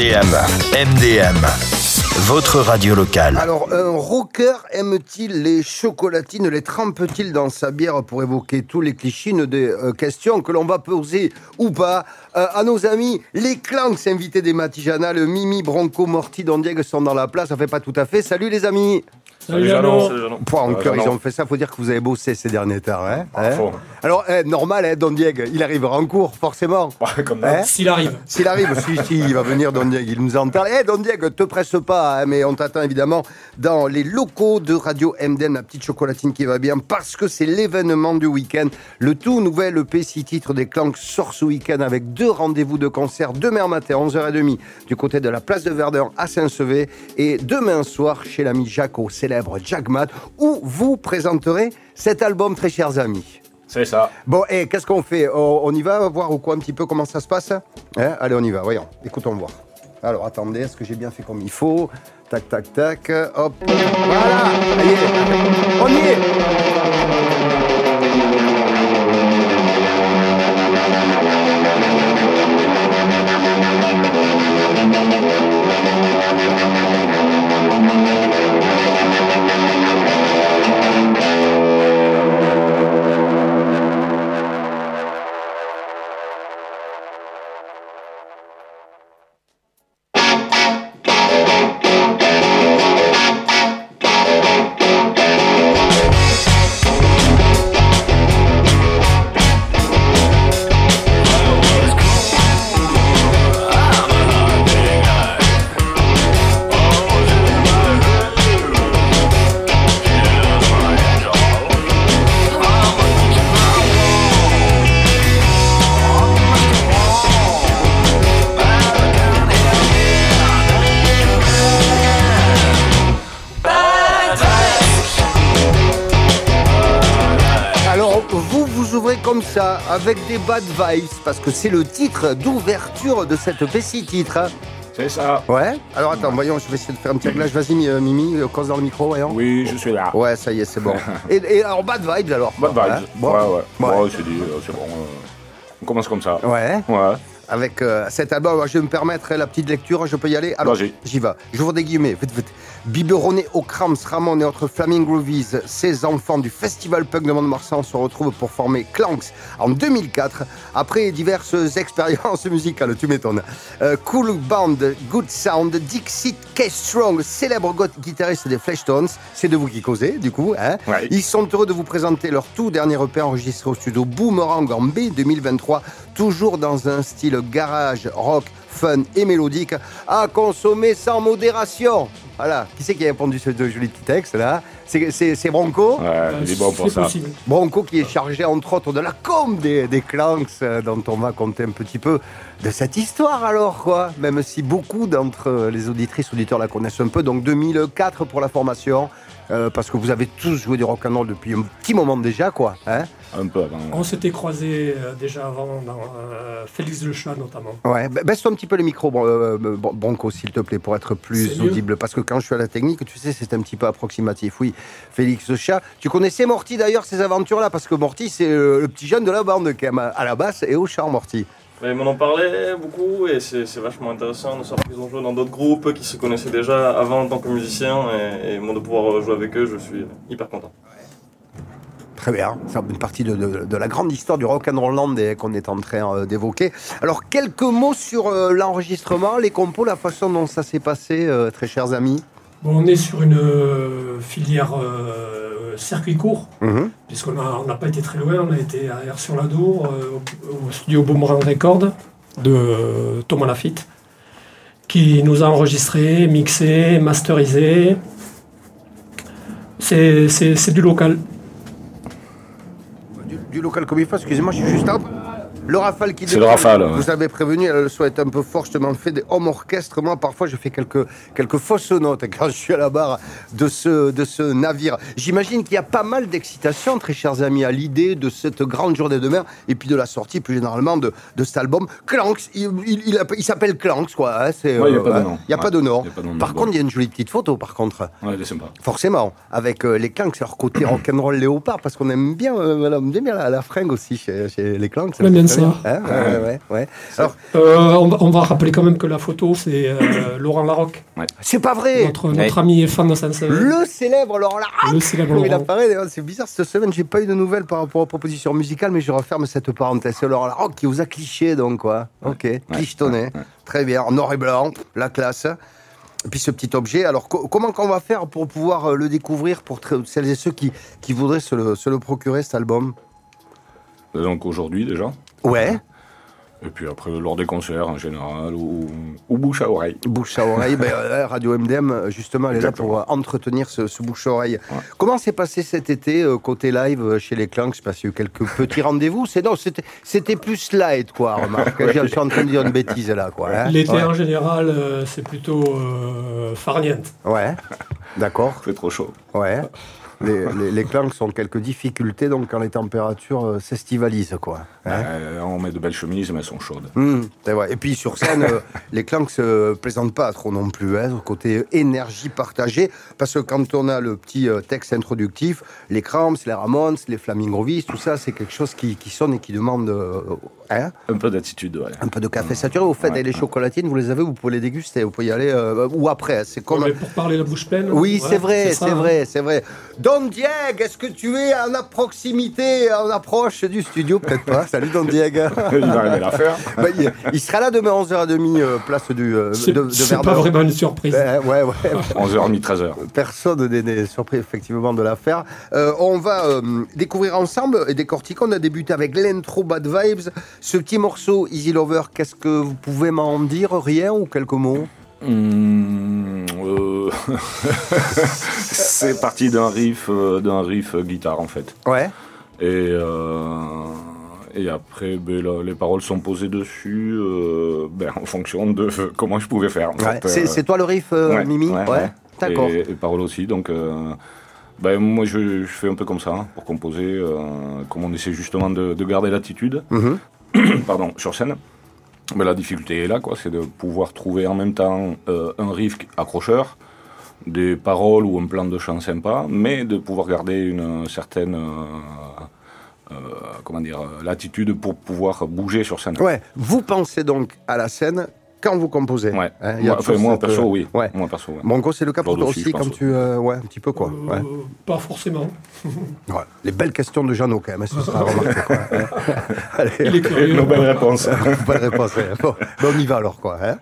MDM, votre radio locale. Alors, un rocker aime-t-il les chocolatines, les trempe-t-il dans sa bière pour évoquer tous les clichés des questions que l'on va poser ou pas à nos amis les Clanks, invités des Matijanales. Mimi, Bronco, Morty, Don Diego sont dans la place, ça fait pas tout à fait. Salut les amis. Salut Jeannot. En cœur, ils ont fait ça, faut dire que vous avez bossé ces derniers temps. Hein, alors, normal, Don Diego, il arrivera en cours, forcément. Comme ça. S'il arrive, si, il va venir, Don Diego, il nous entend. Don Diego, te presse pas, mais on t'attend évidemment dans les locaux de Radio MDM, la petite chocolatine qui va bien, parce que c'est l'événement du week-end. Le tout nouvel EP 6 titres des Clanks sort ce week-end avec 2 rendez-vous de concert demain matin, 11h30, du côté de la place de Verdun à Saint-Sevé, et demain soir chez l'ami Jaco, célèbre Jagmat, où vous présenterez cet album, très chers amis. C'est ça. Bon, et qu'est-ce qu'on fait? On y va voir ou quoi un petit peu comment ça se passe? Allez, on y va, voyons, écoutons voir. Alors, attendez, est-ce que j'ai bien fait comme il faut? Tac, tac, tac, hop. Voilà, allez, on y est. Comme ça, avec des bad vibes, parce que c'est le titre d'ouverture de cette PC titre. C'est ça. Ouais. Alors attends, voyons, je vais essayer de faire un petit réglage. Vas-y, Mimi, cause dans le micro, voyons. Oui, je suis là. Ouais, ça y est, c'est bon. et alors, bad vibes alors. Bad vibes. Hein, bon. Ouais. Bon, c'est bon. On commence comme ça. Ouais. Avec cet album, je vais me permettre la petite lecture, je peux y aller? Alors, j'y vais. J'ouvre des guillemets. Biberonné au Krams, Ramon et autres Flaming Groovies, ces enfants du Festival Punk de Mont-de-Marsan se retrouvent pour former Clanks en 2004, après diverses expériences musicales, tu m'étonnes. Cool Band, Good Sound, Dixit, K-Strong, célèbre guitariste des Fleshtones, c'est de vous qui causez, du coup. Hein. Ouais. Ils sont heureux de vous présenter leur tout dernier EP enregistré au studio Boomerang en mai 2023, toujours dans un style garage, rock, fun et mélodique, à consommer sans modération. Voilà, qui c'est qui a répondu ce joli petit texte là? C'est Bronco. Ouais, il est bon pour ça. Possible. Bronco qui est chargé entre autres de la com des Clanks, dont on va compter un petit peu de cette histoire alors quoi. Même si beaucoup d'entre les auditrices, auditeurs la connaissent un peu. Donc 2004 pour la formation, parce que vous avez tous joué du rock'n'roll depuis un petit moment déjà quoi. Hein? Un peu avant. On s'était croisés déjà avant dans Félix le Chat notamment. Ouais, baisse-toi un petit peu le micro Bronco s'il te plaît pour être plus audible, parce que quand je suis à la technique, tu sais, c'est un petit peu approximatif. Oui, Félix le Chat. Tu connaissais Morty d'ailleurs, ces aventures-là, parce que Morty c'est le petit jeune de la bande qui aime à la basse et au chant Morty. Ils m'en ont parlé beaucoup et c'est vachement intéressant de savoir qu'ils ont joué dans d'autres groupes, qui se connaissaient déjà avant en tant que musiciens et moi de pouvoir jouer avec eux, je suis hyper content. Très bien, c'est une partie de la grande histoire du rock'n'roll qu'on est en train d'évoquer. Alors, quelques mots sur l'enregistrement, les compos, la façon dont ça s'est passé, très chers amis. Bon, on est sur une filière circuit court, puisqu'on n'a pas été très loin, on a été à Air-sur-l'Adour, au studio Boomerang Record de Thomas Lafitte, qui nous a enregistré, mixé, masterisé. C'est du local. Du local comme il faut, excusez-moi, je suis juste un... Le Rafale qui... C'est le Rafale. Vous avez prévenu, elle souhaite un peu fort, je te fais des home orchestres. Moi, parfois, je fais quelques fausses notes quand je suis à la barre de ce navire. J'imagine qu'il y a pas mal d'excitation, très chers amis, à l'idée de cette grande journée de mer et puis de la sortie, plus généralement, de cet album. Clanks, il s'appelle Clanks, quoi. Hein, il n'y a pas de nom. Il n'y a pas de nom. Par contre, il y a une jolie petite photo, par contre. Ouais, elle est sympa. Forcément, avec les Clanks, leur côté rock'n'roll léopard, parce qu'on aime bien, la fringue aussi chez les Clanks. Ouais, bien ça. Hein, ouais. Alors, on va rappeler quand même que la photo, c'est Laurent Larocque. Ouais. c'est pas vrai. Notre ami et fan de Saint-Sever. Le célèbre Laurent Larocque. Le célèbre Comme il Laurent. apparaît, d'ailleurs, c'est bizarre, cette semaine, j'ai pas eu de nouvelles par rapport aux propositions musicales, mais je referme cette parenthèse. C'est Laurent Larocque qui vous a cliché, donc, quoi. Ok, clichetonné. ouais. Très bien, en noir et blanc, la classe. Et puis ce petit objet, alors comment qu'on va faire pour pouvoir le découvrir pour celles et ceux qui voudraient se le procurer, cet album? Donc aujourd'hui déjà. Ouais. Et puis après, lors des concerts en général, ou bouche à oreille. Bouche à oreille, Radio MDM, justement, elle est là pour entretenir ce bouche à oreille. Ouais. Comment s'est passé cet été, côté live, chez les Clanks? Je sais pas s'il y a eu quelques petits rendez-vous. C'était plus light, quoi, remarque. Ouais. Je suis en train de dire une bêtise, là, quoi. Hein. L'été, en général, c'est plutôt farniente. Ouais, d'accord. C'est trop chaud. Ouais. Les Clanks ont quelques difficultés donc quand les températures s'estivalisent, quoi. Hein, on met de belles chemises, mais elles sont chaudes. C'est vrai. Et puis sur scène, les Clanks plaisantent pas trop non plus, hein, au côté énergie partagée, parce que quand on a le petit texte introductif, les Cramps, les Ramones, les Flaming Groovies, tout ça, c'est quelque chose qui sonne et qui demande hein, un peu d'attitude, ouais. Un peu de café saturé. Au fait, et les chocolatines, vous les avez, vous pouvez les déguster, vous pouvez y aller ou après. C'est comme. Mais pour parler la bouche pleine. Oui, c'est vrai. Don Diego, est-ce que tu es en proximité, en approche du studio? Peut-être pas. Salut Don Diego. Il va arriver l'affaire. Il sera là demain 11h30, place de Verdun. C'est pas vraiment une surprise. Ouais. 11h30, 13h. Personne n'est surpris effectivement de l'affaire. On va découvrir ensemble et décortiquer. On a débuté avec l'intro Bad Vibes. Ce petit morceau Easy Lover, qu'est-ce que vous pouvez m'en dire? Rien ou quelques mots? C'est parti d'un riff guitare en fait. Ouais. Et après, les paroles sont posées dessus en fonction de comment je pouvais faire. En fait. C'est toi le riff, Mimi? Ouais. D'accord. Et paroles aussi. Donc, moi, je fais un peu comme ça pour composer, comme on essaie justement de garder l'attitude. Pardon, sur scène. Mais la difficulté est là, quoi, c'est de pouvoir trouver en même temps un riff accrocheur, des paroles ou un plan de chant sympa, mais de pouvoir garder une certaine l'attitude pour pouvoir bouger sur scène. Ouais. Vous pensez donc à la scène quand vous composez? Ouais. Hein, moi perso, oui. Ouais. Moi perso, ouais. Bon, c'est le cas pour toi aussi quand tu... ouais, un petit peu, quoi. Ouais. Pas forcément. Ouais. Les belles questions de Jeannot, quand même, ce sera remarqué, quoi. Allez. Il est curieux. Nos belles réponses. Bonne réponse, ouais. Bon, on y va alors, quoi. Hein.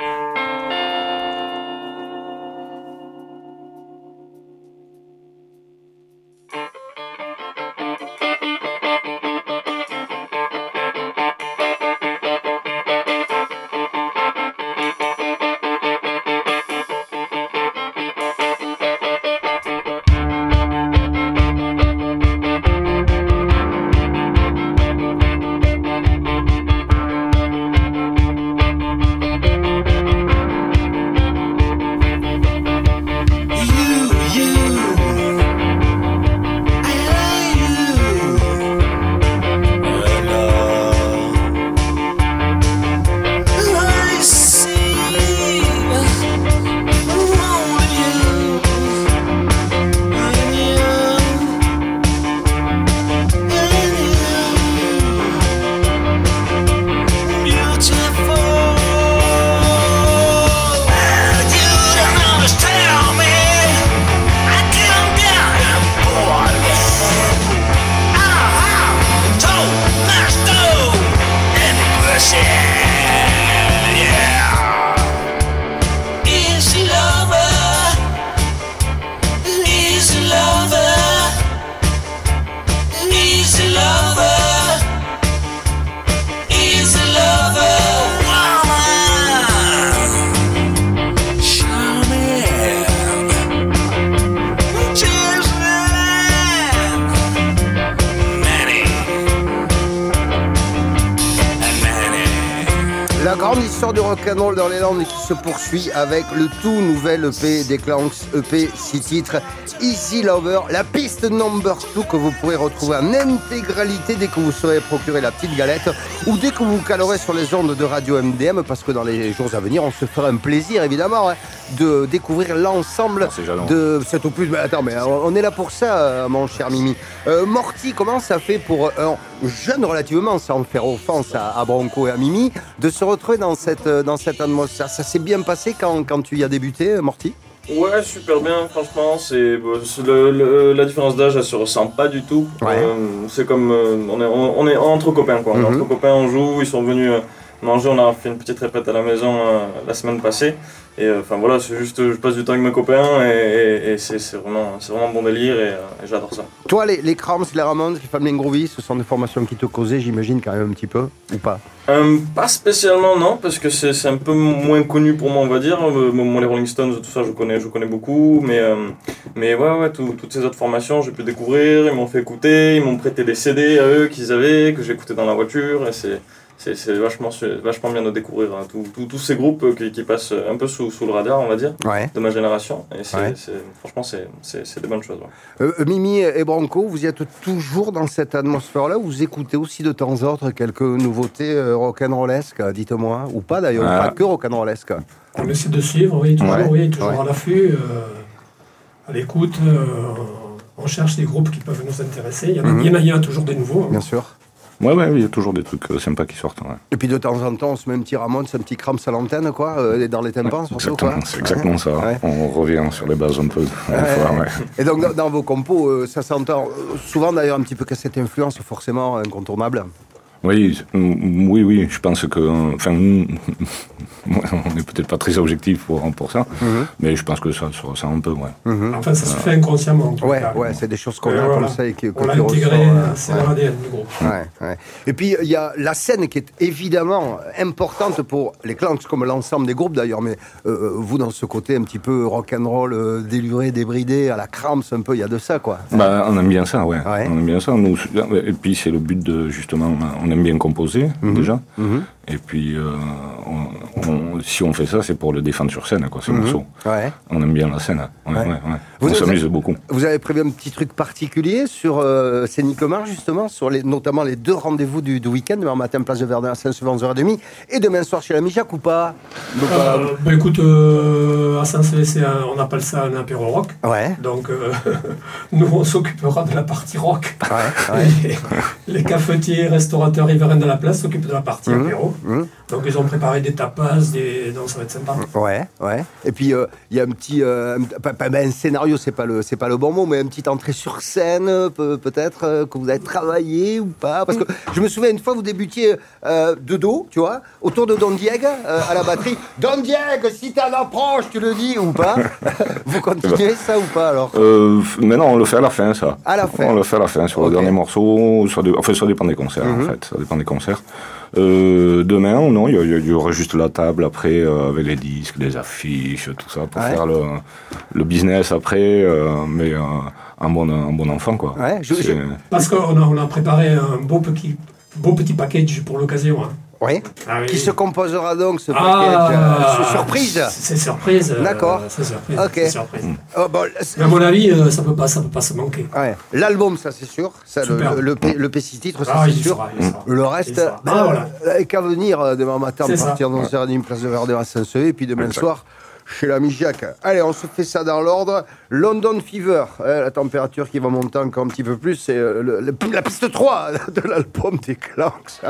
l'histoire du rock'n'roll dans les Landes qui se poursuit avec le tout nouvel EP des Clanks, EP 6 titres, Easy Lover, la piste number 2 que vous pourrez retrouver en intégralité dès que vous serez procuré la petite galette ou dès que vous calerez sur les ondes de Radio MDM, parce que dans les jours à venir, on se fera un plaisir évidemment de découvrir l'ensemble de cet opus. Mais attends, mais on est là pour ça, mon cher Mimi. Morty, comment ça fait pour un jeune relativement, sans faire offense à Bronco et à Mimi, de se retrouver dans cette atmosphère? Ça s'est bien passé quand tu y as débuté, Morty? Ouais, super bien, franchement. La différence d'âge, elle se ressent pas du tout. Ouais. C'est comme on est entre copains, quoi. On est entre copains, on joue. Ils sont venus manger. On a fait une petite répète à la maison la semaine passée. Et enfin voilà, c'est juste, je passe du temps avec mes copains et c'est vraiment bon délire et j'adore ça. Toi, les Cramps, les Ramones, les Flaming Groovies, ce sont des formations qui te causaient, j'imagine, quand même un petit peu, ou pas? Pas spécialement, non, parce que c'est un peu moins connu pour moi, on va dire. Moi, les Rolling Stones, tout ça, je connais beaucoup, mais ouais, toutes ces autres formations, j'ai pu découvrir. Ils m'ont fait écouter, ils m'ont prêté des CD à eux qu'ils avaient, que j'écoutais dans la voiture, et c'est vachement bien de découvrir tous ces groupes qui passent un peu sous le radar, on va dire, de ma génération. Et franchement, c'est des bonnes choses. Ouais. Mimi et Bronco, vous y êtes toujours dans cette atmosphère-là, ou vous écoutez aussi de temps en temps quelques nouveautés rock'n'rollesques, dites-moi, ou pas d'ailleurs, pas que rock'n'rollesques? On essaie de suivre, toujours à l'affût, à l'écoute. On cherche des groupes qui peuvent nous intéresser. Il y en a toujours des nouveaux. Bien sûr. Ouais, il y a toujours des trucs sympas qui sortent. Ouais. Et puis de temps en temps, on se met un petit Ramones, un petit Cramps à l'antenne, quoi, dans les tympans, surtout, quoi. C'est exactement ça. Ouais. On revient sur les bases un peu. Et donc, dans vos compos, ça s'entend souvent d'ailleurs un petit peu que cette influence, forcément incontournable. Oui, je pense que... Enfin, on n'est peut-être pas très objectif pour ça, mais je pense que ça se ressent un peu, Enfin, ça se fait inconsciemment. Ouais, c'est des choses qu'on a comme ça et que on l'a intégré, c'est dans l'ADN du groupe. Ouais. Et puis, il y a la scène qui est évidemment importante pour les Clanks, comme l'ensemble des groupes d'ailleurs, mais vous, dans ce côté un petit peu rock'n'roll, déluré, débridé, à la Cramps, un peu, il y a de ça, quoi. On aime bien ça, ouais. On aime bien ça, nous. Et puis, c'est le but de, justement... On aime bien composer, déjà. Et puis, si on fait ça, c'est pour le défendre sur scène, quoi, ces morceaux. Ouais. On aime bien la scène. On s'amuse beaucoup. Vous avez prévu un petit truc particulier sur Scénicomar, justement, sur notamment les 2 rendez-vous du week-end, demain matin, place de Verdun à Saint-Sever, 11h30, et demain soir chez la Mijac, ou pas? Écoute, à Saint-Sever, on appelle ça un apéro rock. Ouais. Donc, nous, on s'occupera de la partie rock. Les cafetiers, restaurateurs riverains de la place s'occupent de la partie apéro. Donc ils ont préparé des tapas, donc ça va être sympa. Ouais. Et puis il y a un petit, un scénario, c'est pas le bon mot, mais une petite entrée sur scène, peut-être que vous avez travaillé ou pas. Parce que je me souviens une fois, vous débutiez de dos, tu vois, autour de Don Diego à la batterie. Don Diego, si t'en approches, tu le dis ou pas? Vous continuez ça ou pas alors? Mais non, on le fait à la fin, ça. À la fin. On le fait à la fin sur le dernier morceau. Ça dépend des concerts, en fait. Ça dépend des concerts. Demain, non, il y aura juste la table après avec les disques, les affiches, tout ça pour faire le business après, mais un bon enfant, quoi. Parce qu'on a préparé un beau petit package pour l'occasion. Oui. Qui se composera donc ce package surprise. C'est surprise. D'accord. C'est surprise. Ok. C'est surprise. Mais à mon avis, ça peut pas se manquer. Ouais. L'album, ça c'est sûr. Ça, le P6 titres, ça c'est sûr. Le reste, qu'à venir demain matin, à partir de 11h30, place de Verdun à Saint-Sever, et puis demain soir chez la Mijac. Allez, on se fait ça dans l'ordre. London Fever, la température qui va monter encore un petit peu plus, c'est la piste 3 de l'album des Clanks.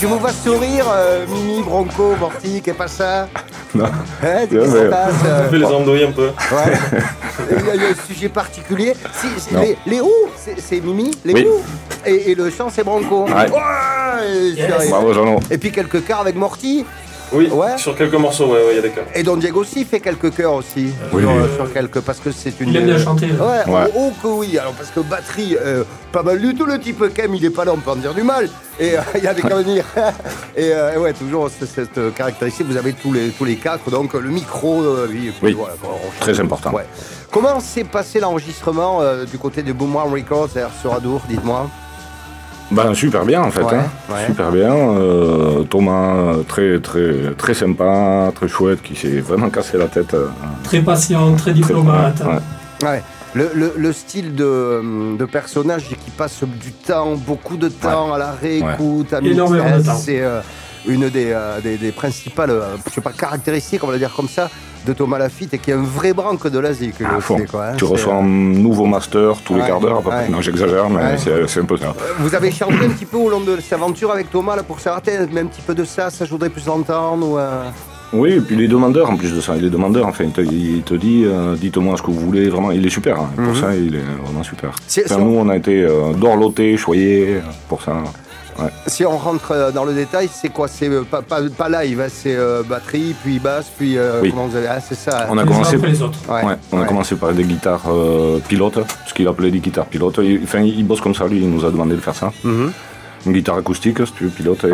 Je vous vois sourire, Mimi, Bronco, Morty, qu'est pas ça? Non. Qu'est-ce qui se passe? Ça fait les andouilles un peu. Ouais. Il y a un sujet particulier. Les ou, c'est Mimi, les ou. Et le chant, c'est Bronco. Ouais. Bravo, Jean-Laurent. Et puis quelques chœurs avec Morty. Oui, sur quelques morceaux, il y a des chœurs. Et Don Diego aussi fait quelques chœurs aussi. Oui. Sur quelques, parce que c'est une... Il aime bien chanter. Ouais. Oh que oui. Alors parce que batterie, pas mal du tout. Le type Kem, il est pas là, on peut en dire du mal. Et il y a des conneries. Et ouais, toujours cette caractéristique. Vous avez tous les quatre. Donc le micro, oui. Voilà, très important. Ouais. Comment s'est passé l'enregistrement du côté de Boomerang Records, sur Adour, dites-moi? Ben, super bien en fait, super bien. Thomas, très sympa, très chouette, qui s'est vraiment cassé la tête. Très patient, très diplomate. Ouais. Le style de personnage qui passe du temps, beaucoup de temps à la réécoute, à énormément de temps. C'est une des principales, je sais pas, caractéristiques, on va le dire comme ça, de Thomas Lafitte, et qui est un vrai branque de l'Asie. Tu reçois un nouveau master tous les quarts d'heure. Non, j'exagère, mais c'est un peu ça. Vous avez changé un petit peu au long de cette aventure avec Thomas là, pour s'arrêter, mais un petit peu de ça je voudrais plus l'entendre ou Oui, et puis les demandeurs en plus de ça, il te dit, dites-moi ce que vous voulez, vraiment, il est super, pour ça il est vraiment super. Nous on a été dorlotés, choyés, pour ça. Ouais. Si on rentre dans le détail, c'est quoi? C'est pas live, c'est batterie, puis basse, puis comment vous avez... c'est ça. On a commencé par les autres. On a commencé par des guitares pilotes, ce qu'il appelait des guitares pilotes. Il bosse comme ça, lui, il nous a demandé de faire ça. Une guitare acoustique, si tu veux, pilote,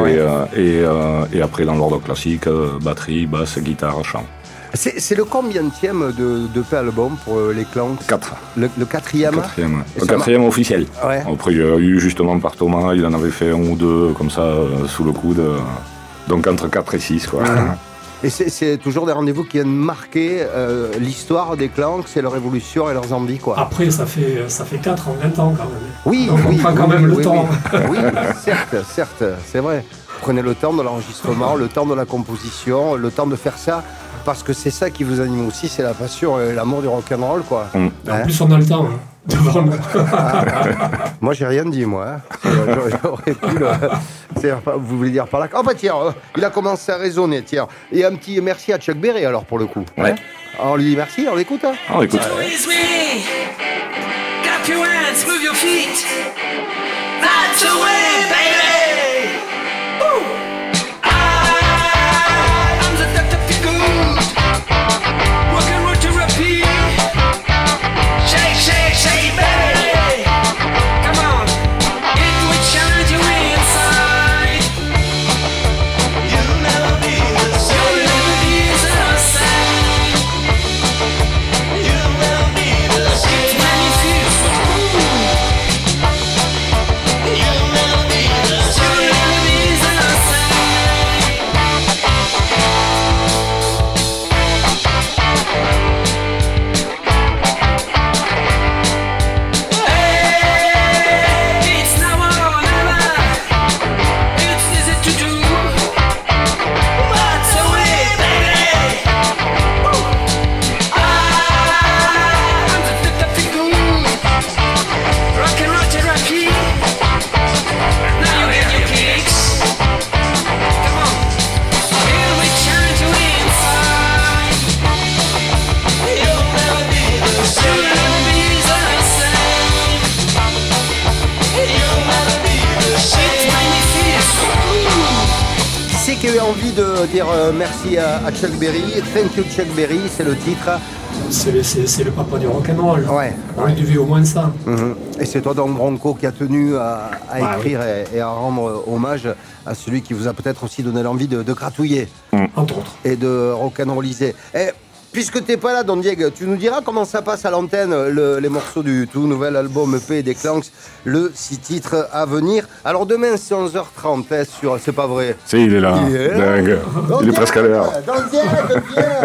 et après dans l'ordre classique, batterie, basse, guitare, chant. C'est le combienième de album pour les Clanks? 4. Le quatrième? Le quatrième officiel. Ouais. Après, il y a eu justement par Thomas, il en avait fait 1 ou 2 comme ça, sous le coude. Donc entre 4 et 6, quoi. Et c'est toujours des rendez-vous qui viennent marquer l'histoire des Clanks et leur évolution et leurs envies, quoi. Après, ça fait 4 en 20 ans, quand même. Oui, donc on prend quand même le temps. Oui, certes, c'est vrai. Prenez le temps de l'enregistrement, le temps de la composition, le temps de faire ça, parce que c'est ça qui vous anime aussi, c'est la passion et l'amour du rock'n'roll, quoi. En plus, on a le temps, devant nous. Moi, j'ai rien dit, moi. J'aurais pu le... Vous voulez dire par là... Oh bah tiens, il a commencé à raisonner, tiens. Et un petit merci à Chuck Berry, alors, pour le coup. Ouais. On lui dit merci, on l'écoute, hein. On l'écoute. Clap your hands, move your feet. That's the way, baby. Qui a eu envie de dire merci à Chuck Berry, thank you Chuck Berry, c'est le titre. C'est le papa du rock'n'roll. Ouais. On lui devait au moins ça. Et c'est toi donc Bronco qui a tenu à écrire et à rendre hommage à celui qui vous a peut-être aussi donné l'envie de gratouiller. Entre autres. Et de rock'n'rolliser. Puisque t'es pas là, Don Diego, tu nous diras comment ça passe à l'antenne, les morceaux du tout nouvel album EP des Clanks, le 6 titres à venir. Alors demain, c'est 11h30, c'est pas vrai. Si, il est là. Dingue. Il est presque à l'heure. Don Diego,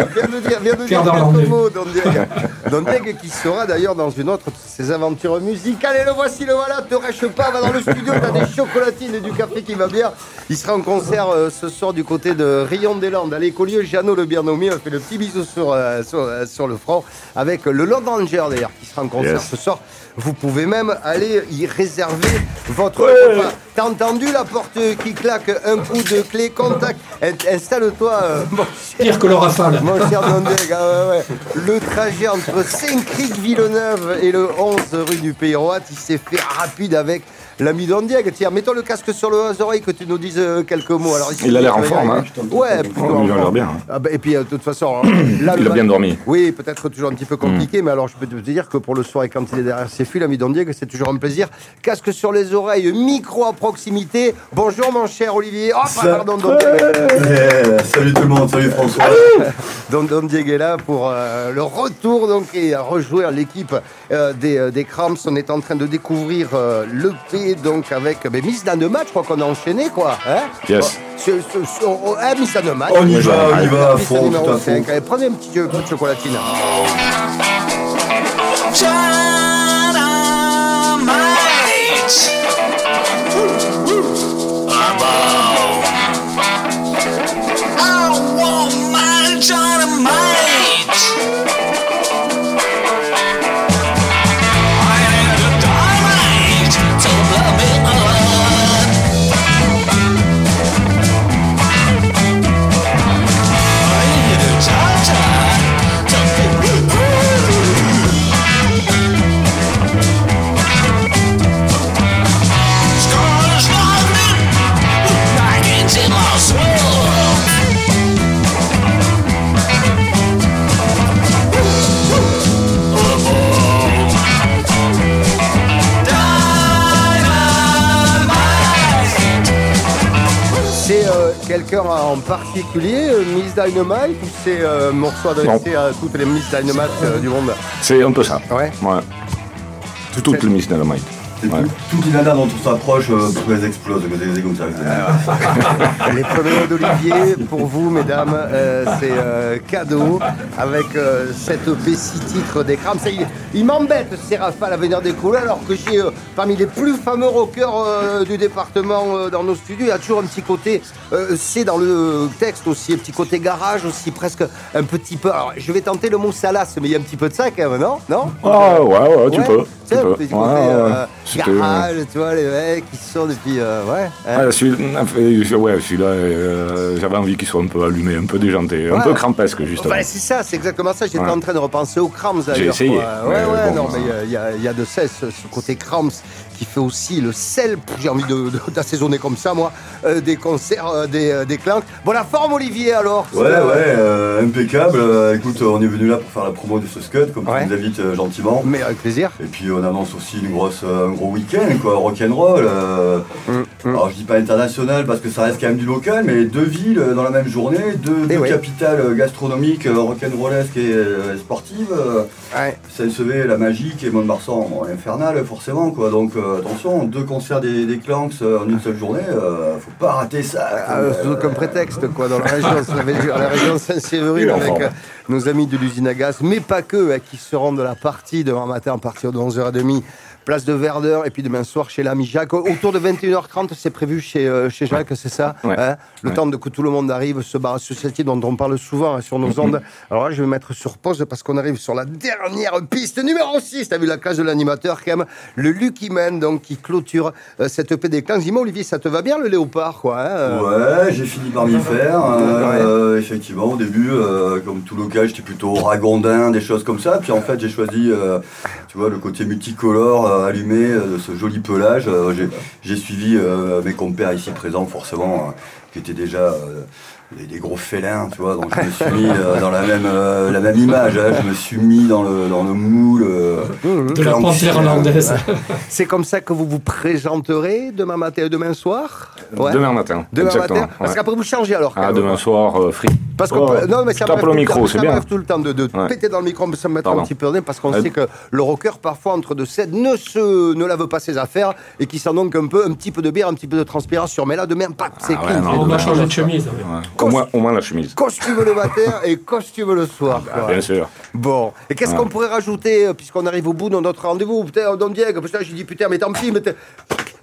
viens de dire quelques mots, Don Diego. Don Diego qui sera d'ailleurs dans une autre de ses aventures musicales. Et le voici, le voilà, te rêche pas, va dans le studio, t'as des chocolatines et du café qui va bien. Il sera en concert ce soir du côté de Rion des Landes, à l'écolieu Jeannot le bien nommé. On fait le petit bisou sur sur le front, avec le Lord Ranger d'ailleurs qui sera en concert ce soir. Vous pouvez même aller y réserver votre repas. T'as entendu la porte qui claque, un coup de clé, contact. Installe-toi, mon cher. Pire que le Rafale. Mon cher Dondeg, le trajet entre Saint-Cric-Villeneuve et le 11 rue du Pays Roi, il s'est fait rapide avec l'ami Dondieg. Tiens, mettons le casque sur les oreilles que tu nous dises quelques mots. Alors, ici, il a l'air en forme, hein. Ouais, plutôt il a l'air bien. Ah bah, et puis, de toute façon, là, il a bien dormi. Oui, peut-être toujours un petit peu compliqué, mais alors je peux te dire que pour le soir et quand il est derrière ses fils, l'ami Dondieg, c'est toujours un plaisir. Casque sur les oreilles, micro à proximité. Bonjour, mon cher Olivier. Oh, pardon, Dondieg. Salut tout le monde, salut François. Dondieg est là pour le retour donc, et à rejouer l'équipe des Cramps. On est en train de découvrir l'EP donc avec Miss Dynamite, je crois qu'on a enchaîné quoi. Hein Yes. Miss Dynamite. On y va à fond, tout à fond. Allez, prenez un petit peu de chocolatine. Quelqu'un en particulier, Miss Dynamite, ou c'est un morceau adressé à toutes les Miss Dynamite du monde? C'est un peu ça. Ouais. C'est toutes les Miss Dynamite. Toutes les nanas dont on s'approche, elles explosent comme ça. Les premiers mots d'Olivier, pour vous, mesdames, c'est cadeau, avec cette EP 6 titres des Cramps. Il m'embête, ces rafales à venir décoller, alors que j'ai, parmi les plus fameux rockers du département dans nos studios, il y a toujours un petit côté, c'est dans le texte aussi, un petit côté garage aussi, presque un petit peu. Alors, je vais tenter le mot salace, mais il y a un petit peu de ça quand même, non? Ah ouais, tu peux. Tu sais, un petit côté garage, tu vois, les mecs qui sortent depuis... celui-là, j'avais envie qu'il soit un peu allumé, un peu déjanté, un peu crampesque, justement. C'est ça, c'est exactement ça. J'étais en train de repenser aux Cramps, d'ailleurs. J'ai essayé. Mais il y a de cesse ce côté Cramps qui fait aussi le sel, j'ai envie d'assaisonner comme ça, moi, des concerts, des clanks. Bon, la forme, Olivier, alors? Impeccable. Écoute, on est venu là pour faire la promo de ce Scud, comme tu nous invites gentiment. Mais avec plaisir. Et puis, on annonce aussi un gros week-end, quoi, rock'n'roll. Alors, je dis pas international parce que ça reste quand même du local, mais 2 villes dans la même journée, deux capitales gastronomiques, rock'n'rollesques et sportives. Saint-Sevé, la Magique et Mont-de-Marsan, infernal, forcément, quoi. Donc, attention, 2 concerts des Clanks en une seule journée, faut pas rater ça. Comme prétexte, quoi, dans la région Saint-Séverine, avec nos amis de l'usine à gaz, mais pas que, qui se rendent de la partie demain matin à partir de 11h30. Place de Verdeur, et puis demain soir chez l'ami Jacques. Autour de 21h30, c'est prévu chez Jacques, c'est ça? Le temps que tout le monde arrive, ce bar associatif dont on parle souvent sur nos ondes. Alors là, je vais mettre sur pause parce qu'on arrive sur la dernière piste, numéro 6. T'as vu la case de l'animateur, quand même. Le Lucky Man, donc, qui clôture cette EP des 15. Dis-moi, Olivier, ça te va bien, le léopard, quoi? Ouais, j'ai fini par m'y faire. Effectivement, au début, comme tout local, j'étais plutôt ragondin, des choses comme ça. Puis en fait, j'ai choisi, tu vois, le côté multicolore, allumé de ce joli pelage. J'ai suivi mes compères ici présents, forcément, qui étaient déjà des gros félins, tu vois, donc je me suis mis dans la même image, je me suis mis dans le moule de la panthère irlandaise. C'est comme ça que vous vous présenterez demain matin et demain soir? Demain matin, exactement. Parce qu'après vous changez alors. Demain soir, free. Parce que non, mais ça tape le micro, c'est bien. Ça m'arrive tout le temps de péter dans le micro, ça me met un petit peu nez parce qu'on sait que le rocker, parfois, entre deux sets, ne lave pas ses affaires et qui sent donc un petit peu de bière, un petit peu de transpiration. Mais là, demain, c'est clean. On va changer de chemise. Au moins la chemise. Costume le matin et costume le soir. Bien sûr. Bon. Et qu'est-ce qu'on pourrait rajouter, puisqu'on arrive au bout de notre rendez-vous? Putain, Don Diego, putain, j'ai dit putain, mais tant pis, mais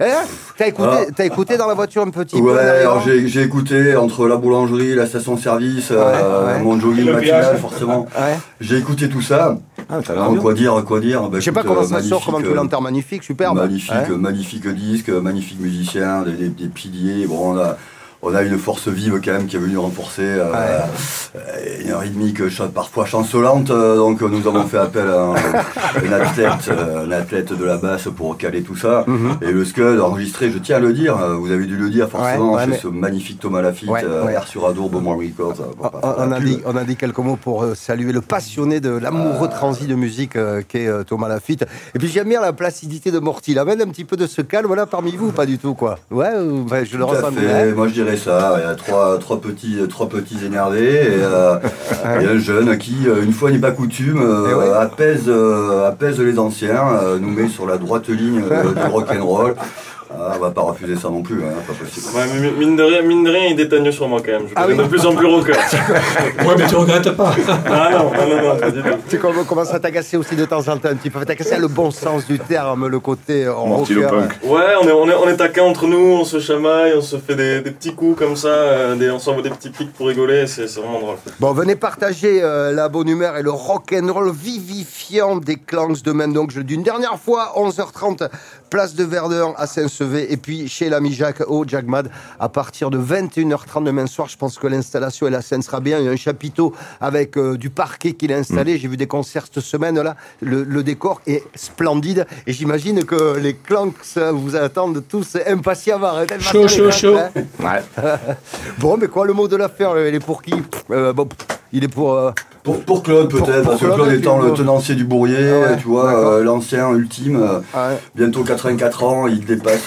T'as écouté dans la voiture un petit peu? Ouais, alors j'ai écouté entre la boulangerie, la station-service, mon jogging matinal, forcément. Ouais. J'ai écouté tout ça. Alors, quoi dire Je sais pas comment ça sort, comment tu l'entends, magnifique, superbe. Magnifique disque, magnifique musicien, des piliers. Bon, on a une force vive quand même qui est venue renforcer une rythmique parfois chancelante, donc nous avons fait appel à un athlète de la basse pour caler tout ça. Et le Scud enregistré, je tiens à le dire, vous avez dû le dire forcément, chez ce magnifique Thomas Lafitte, Air sur Adour, Beaumont Records. On a dit quelques mots pour saluer le passionné de l'amoureux transi de musique qu'est Thomas Lafitte. Et puis j'aime bien la placidité de Morty, il amène un petit peu de ce calme là parmi vous, pas du tout quoi. Je le ressens bien. Moi je dirais ça, il y a trois petits énervés et un jeune qui, une fois n'est pas coutume, apaise les anciens, nous met sur la droite ligne du rock'n'roll. On va pas refuser ça non plus, pas possible. Ouais, mais mine de rien, il déteigne sur moi quand même. Je suis de plus en plus rocker. Ouais, mais tu regrettes pas. Non, pas du tout. Tu commences à t'agacer aussi de temps en temps un petit peu. T'agacer le bon sens du terme, le côté rocker. Ouais, on est taquin entre nous, on se chamaille, on se fait des petits coups comme ça, on s'envoie des petits pics pour rigoler, c'est vraiment drôle. Bon, venez partager la bonne humeur et le rock'n'roll vivifiant des Clanks demain. Donc, d'une dernière fois, 11h30, place de Verdun à Saint-Sevé, et puis chez l'ami Jacques au Jagmad à partir de 21h30 demain soir. Je pense que l'installation et la scène sera bien. Il y a un chapiteau avec du parquet qu'il a installé. J'ai vu des concerts cette semaine là. Le décor est splendide et j'imagine que les Clanks vous attendent tous impatiemment. Chaud. Ouais. Bon, mais quoi, le mot de l'affaire, il est pour qui? Il est pour Claude peut-être, parce que Claude étant le tenancier du Bourrier, tu vois, l'ancien ultime, bientôt 84 ans, il dépasse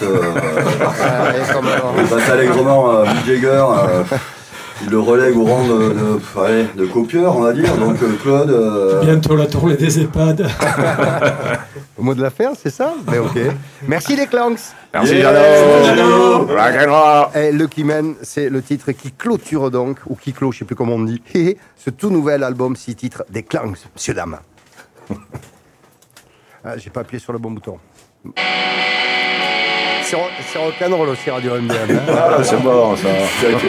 allègrement Mick Jagger, il le relègue au rang de copieur, on va dire, donc Claude... Bientôt la tournée des EHPAD. Le mot de l'affaire, c'est ça? Mais ok. Merci les Clanks. Merci Et Lucky Man, c'est le titre qui clôture donc, ou qui clôt, je sais plus comment on dit, ce tout nouvel album, 6 titres des Clanks, monsieur dame. J'ai pas appuyé sur le bon bouton. C'est rock'n'roll aussi, Radio MDM. C'est bon, ça. C'est bon.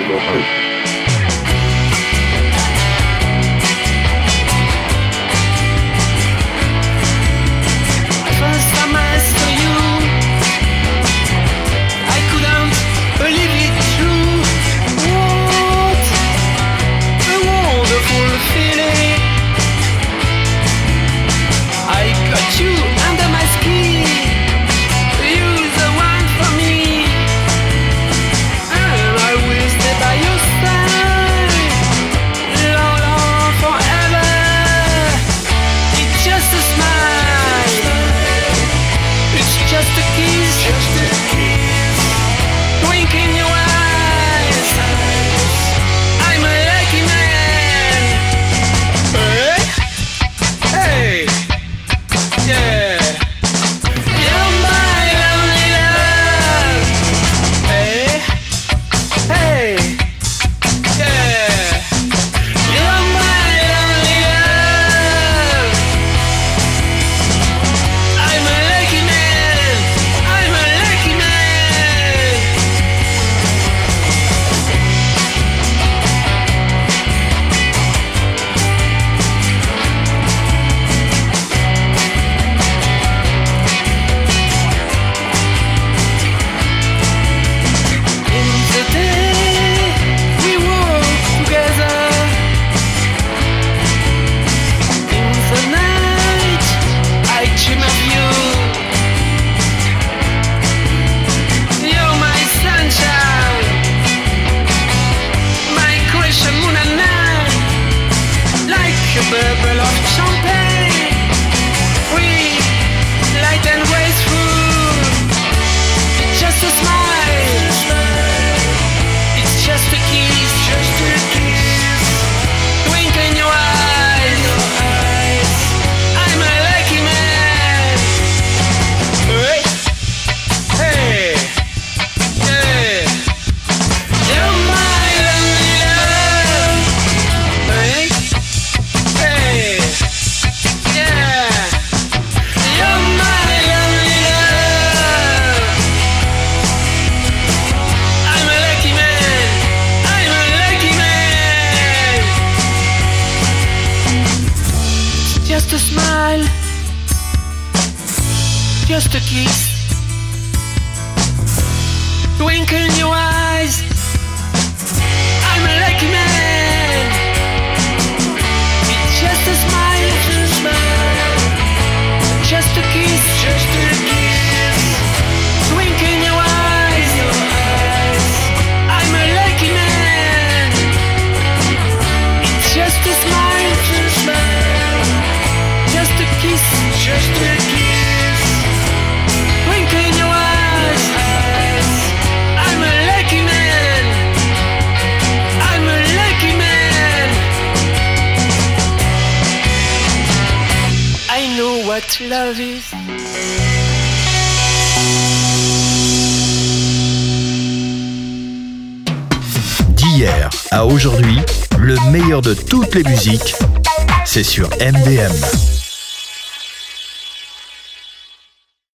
By your side. just a kiss. Twinkle in your eyes, I'm a lucky man. It's just a smile, just a kiss, twinkle in your eyes, I'm a lucky man. It's just a smile, just a kiss, twinkle in your eyes, I'm a lucky man. I'm a lucky man. I know what love is. D'hier à aujourd'hui, le meilleur de toutes les musiques, c'est sur MDM.